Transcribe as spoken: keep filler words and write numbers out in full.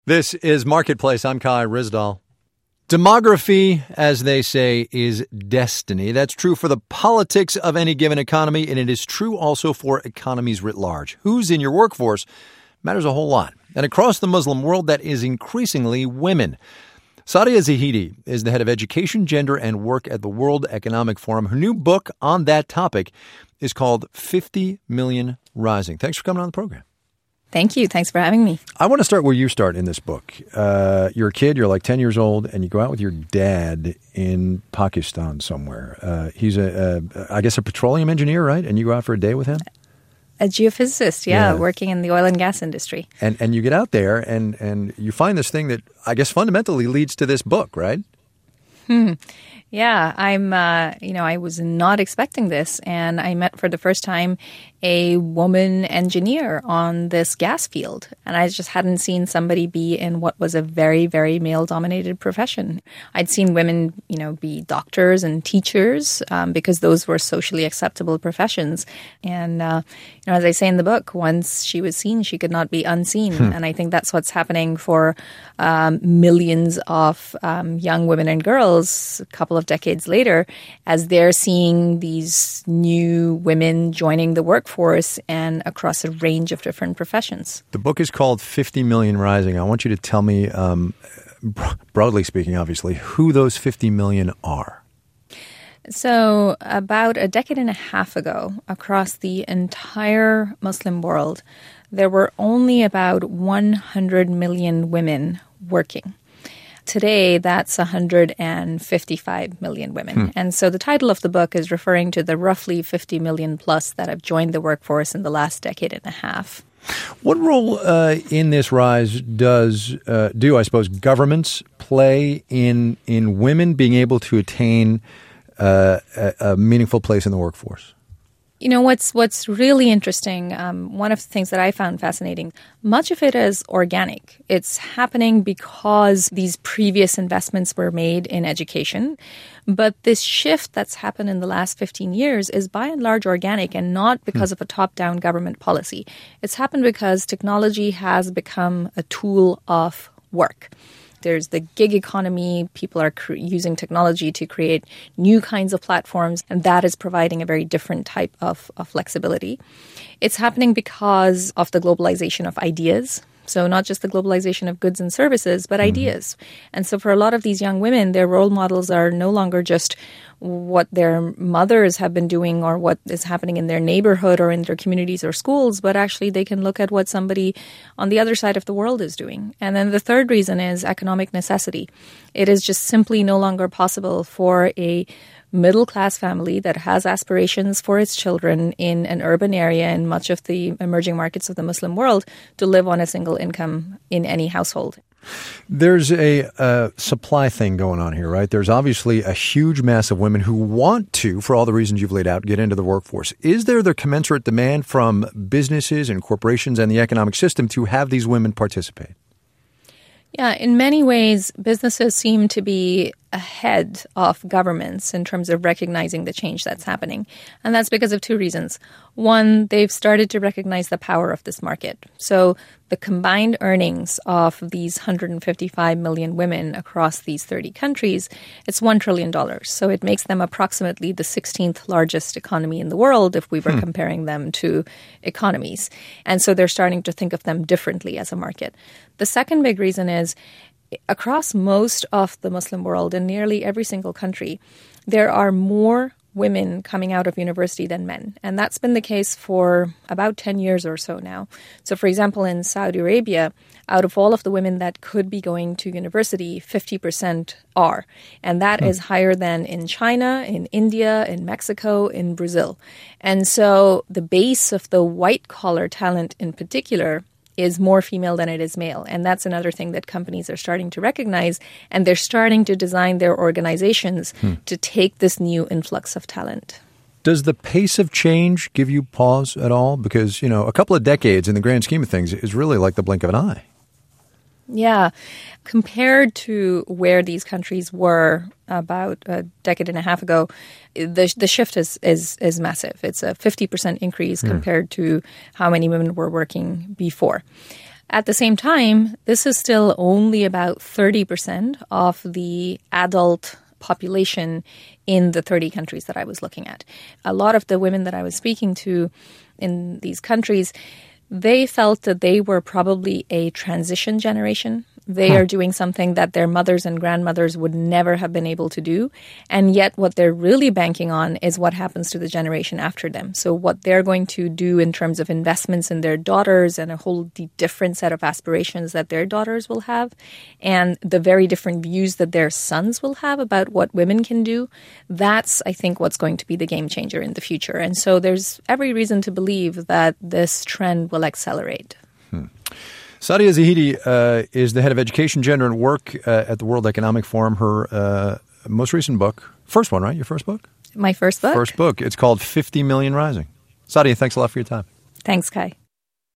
This is Marketplace. I'm Kai Rizdal. Demography, as they say, is destiny. That's true for the politics of any given economy, and it is true also for economies writ large. Who's in your workforce matters a whole lot. And across the Muslim world, that is increasingly women. Sadia Zahidi is the head of education, gender, and work at the World Economic Forum. Her new book on that topic is called fifty million Rising. Thanks for coming on the program. Thank you. Thanks for having me. I want to start where you start in this book. Uh, you're a kid, you're like ten years old, and you go out with your dad in Pakistan somewhere. Uh, he's, a, a, I guess, a petroleum engineer, right? And you go out for a day with him? A geophysicist, yeah, Yeah. working in the oil and gas industry. And and you get out there, and, and you find this thing that, I guess, fundamentally leads to this book, right? Hmm. Yeah, I'm, uh, you know, I was not expecting this. And I met for the first time a woman engineer on this gas field. And I just hadn't seen somebody be in what was a very, very male-dominated profession. I'd seen women, you know, be doctors and teachers um, because those were socially acceptable professions. And, uh, you know, as I say in the book, once she was seen, she could not be unseen. Hmm. And I think that's what's happening for um, millions of um, young women and girls a couple of decades later, as they're seeing these new women joining the workforce and across a range of different professions. The book is called fifty million Rising. I want you to tell me, um, broadly speaking, obviously, who those fifty million are. So about a decade and a half ago, across the entire Muslim world, there were only about one hundred million women working. Today, that's one hundred fifty-five million women. Hmm. And so the title of the book is referring to the roughly fifty million plus that have joined the workforce in the last decade and a half. What role uh, in this rise does uh, do, I suppose, governments play in in women being able to attain uh, a, a meaningful place in the workforce? You know, what's what's really interesting, um, one of the things that I found fascinating, much of it is organic. It's happening because these previous investments were made in education. But this shift that's happened in the last fifteen years is by and large organic and not because of a top-down government policy. It's happened because technology has become a tool of work. There's the gig economy. People are cre- using technology to create new kinds of platforms, and that is providing a very different type of, of flexibility. It's happening because of the globalization of ideas. So not just the globalization of goods and services, but mm-hmm. ideas. And so for a lot of these young women, their role models are no longer just what their mothers have been doing or what is happening in their neighborhood or in their communities or schools, but actually they can look at what somebody on the other side of the world is doing. And then the third reason is economic necessity. It is just simply no longer possible for a middle-class family that has aspirations for its children in an urban area in much of the emerging markets of the Muslim world to live on a single income in any household. There's a uh, supply thing going on here, right? There's obviously a huge mass of women who want to, for all the reasons you've laid out, get into the workforce. Is there the commensurate demand from businesses and corporations and the economic system to have these women participate? Yeah, in many ways, businesses seem to be ahead of governments in terms of recognizing the change that's happening. And that's because of two reasons. One, they've started to recognize the power of this market. So the combined earnings of these one hundred fifty-five million women across these thirty countries, it's one trillion dollars. So it makes them approximately the sixteenth largest economy in the world if we were hmm. comparing them to economies. And so they're starting to think of them differently as a market. The second big reason is across most of the Muslim world, in nearly every single country, there are more women coming out of university than men. And that's been the case for about ten years or so now. So, for example, in Saudi Arabia, out of all of the women that could be going to university, fifty percent are. And that hmm. is higher than in China, in India, in Mexico, in Brazil. And so the base of the white-collar talent in particular is more female than it is male. And that's another thing that companies are starting to recognize. And they're starting to design their organizations hmm. to take this new influx of talent. Does the pace of change give you pause at all? Because, you know, a couple of decades in the grand scheme of things is really like the blink of an eye. Yeah. Compared to where these countries were about a decade and a half ago, the the shift is is, is massive. It's a fifty percent increase mm. compared to how many women were working before. At the same time, this is still only about thirty percent of the adult population in the thirty countries that I was looking at. A lot of the women that I was speaking to in these countries, they felt that they were probably a transition generation. They huh. are doing something that their mothers and grandmothers would never have been able to do. And yet what they're really banking on is what happens to the generation after them. So what they're going to do in terms of investments in their daughters and a whole different set of aspirations that their daughters will have, and the very different views that their sons will have about what women can do, that's, I think, what's going to be the game changer in the future. And so there's every reason to believe that this trend will accelerate. Hmm. Saadia Zahidi uh, is the head of education, gender, and work uh, at the World Economic Forum. Her uh, most recent book, first one, right? Your first book? My first book? First book. It's called fifty million Rising. Saadia, thanks a lot for your time. Thanks, Kai.